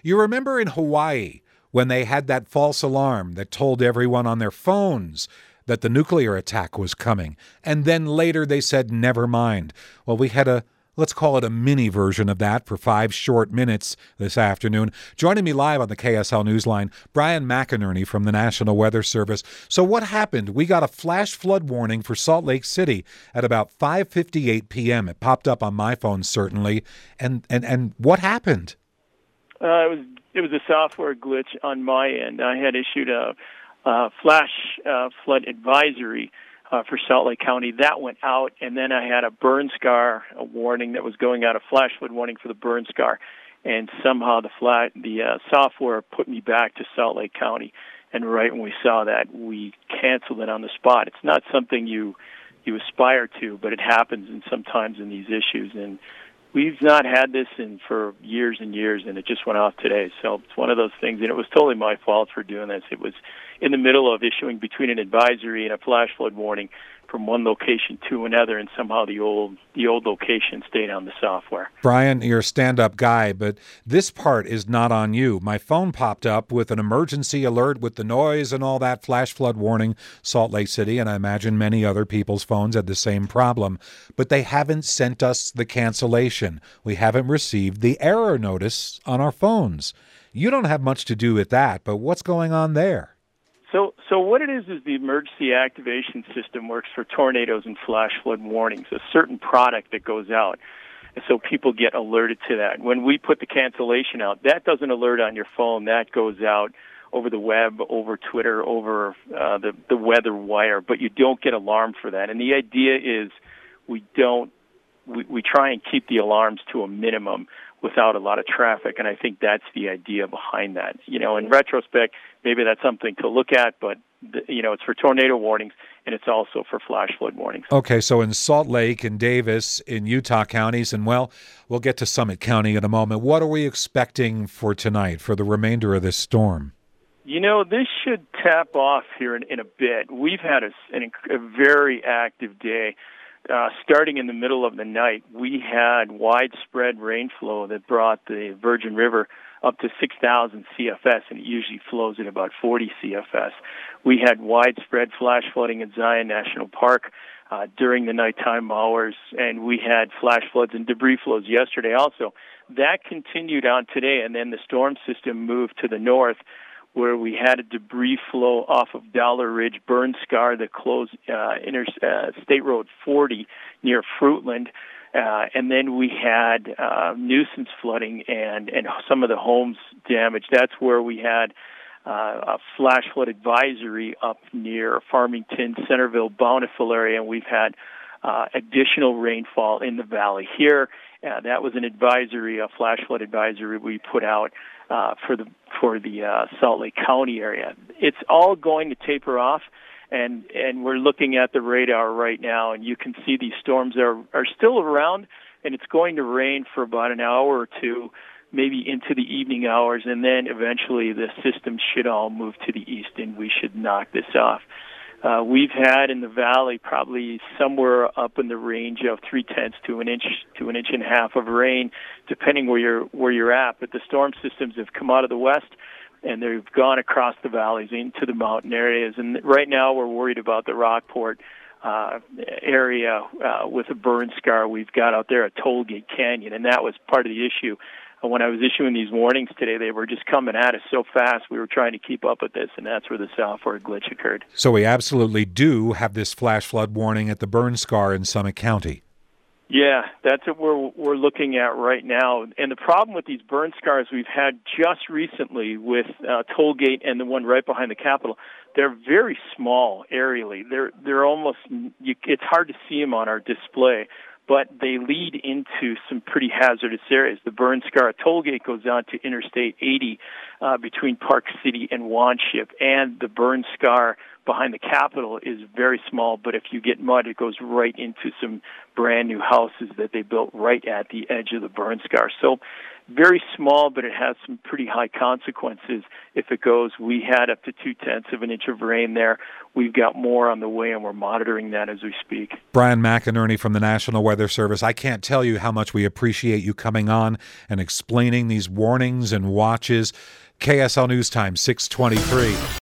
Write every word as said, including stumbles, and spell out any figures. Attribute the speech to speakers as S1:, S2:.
S1: You remember in Hawaii when they had that false alarm that told everyone on their phones that the nuclear attack was coming, and then later they said, never mind. Well, we had a, let's call it a mini version of that for five short minutes this afternoon. Joining me live on the K S L Newsline, Brian McInerney from the National Weather Service. So what happened? We got a flash flood warning for Salt Lake City at about five fifty-eight p.m. It popped up on my phone, certainly. And and, and what happened?
S2: Uh, it was it was a software glitch on my end. I had issued a, a flash uh, flood advisory uh, for Salt Lake County. That went out, and then I had a burn scar a warning that was going out, a flash flood warning for the burn scar, and somehow the flat the uh, software put me back to Salt Lake County. And right when we saw that, we canceled it on the spot. It's not something you you aspire to, but it happens in sometimes in these issues, and we've not had this in for years and years, and it just went off today. So it's one of those things, and it was totally my fault for doing this. It was in the middle of issuing between an advisory and a flash flood warning from one location to another, and somehow the old the old location stayed on the software.
S1: Brian, you're a stand-up guy, but this part is not on you. My phone popped up with an emergency alert with the noise and all that, flash flood warning, Salt Lake City, and I imagine many other people's phones had the same problem. But they haven't sent us the cancellation. We haven't received the error notice on our phones. You don't have much to do with that, but what's going on there?
S2: So, so what it is is the emergency activation system works for tornadoes and flash flood warnings, a certain product that goes out. And so people get alerted to that. When we put the cancellation out, that doesn't alert on your phone. That goes out over the web, over Twitter, over uh, the, the weather wire, but you don't get alarmed for that. And the idea is we don't, we, we try and keep the alarms to a minimum without a lot of traffic, and I think that's the idea behind that. You know, in retrospect, maybe that's something to look at, but, the, you know, it's for tornado warnings, and it's also for flash flood warnings.
S1: Okay, so in Salt Lake and Davis, in Utah counties, and, well, we'll get to Summit County in a moment. What are we expecting for tonight, for the remainder of this storm?
S2: You know, this should tap off here in, in a bit. We've had a, an, a very active day. Uh, starting in the middle of the night, we had widespread rainflow that brought the Virgin River up to six thousand C F S, and it usually flows at about forty C F S. We had widespread flash flooding in Zion National Park uh, during the nighttime hours, and we had flash floods and debris flows yesterday also. That continued on today, and then the storm system moved to the north, where we had a debris flow off of Dollar Ridge burn scar that closed uh, inter, uh, State Road forty near Fruitland. Uh, and then we had uh, nuisance flooding and, and some of the homes damaged. That's where we had uh, a flash flood advisory up near Farmington, Centerville, Bountiful area, and we've had uh, additional rainfall in the valley here. Uh, that was an advisory, a flash flood advisory we put out uh, for the for the uh, Salt Lake County area. It's all going to taper off, and and we're looking at the radar right now, and you can see these storms are are still around, and it's going to rain for about an hour or two, maybe into the evening hours, and then eventually the system should all move to the east, and we should knock this off. Uh, we've had in the valley probably somewhere up in the range of three tenths to an inch to an inch and a half of rain, depending where you're where you're at. But the storm systems have come out of the west, and they've gone across the valleys into the mountain areas. And right now, we're worried about the Rockport uh, area uh, with a burn scar we've got out there at Tollgate Canyon, and that was part of the issue. When I was issuing these warnings today, they were just coming at us so fast, we were trying to keep up with this, and that's where the software glitch occurred.
S1: So we absolutely do have this flash flood warning at the burn scar in Summit County.
S2: Yeah, that's what we're, we're looking at right now. And the problem with these burn scars we've had just recently with uh, Tollgate and the one right behind the Capitol, they're very small aerially. They're, they're almost, you, it's hard to see them on our display, but they lead into some pretty hazardous areas. The burn scar at Tollgate goes on to Interstate eighty uh, between Park City and Wanship, and the burn scar behind the Capitol is very small, but if you get mud, it goes right into some brand new houses that they built right at the edge of the burn scar. So very small, but it has some pretty high consequences if it goes. We had up to two-tenths of an inch of rain there. We've got more on the way, and we're monitoring that as we speak.
S1: Brian McInerney from the National Weather Service, I can't tell you how much we appreciate you coming on and explaining these warnings and watches. K S L News Time, six twenty-three.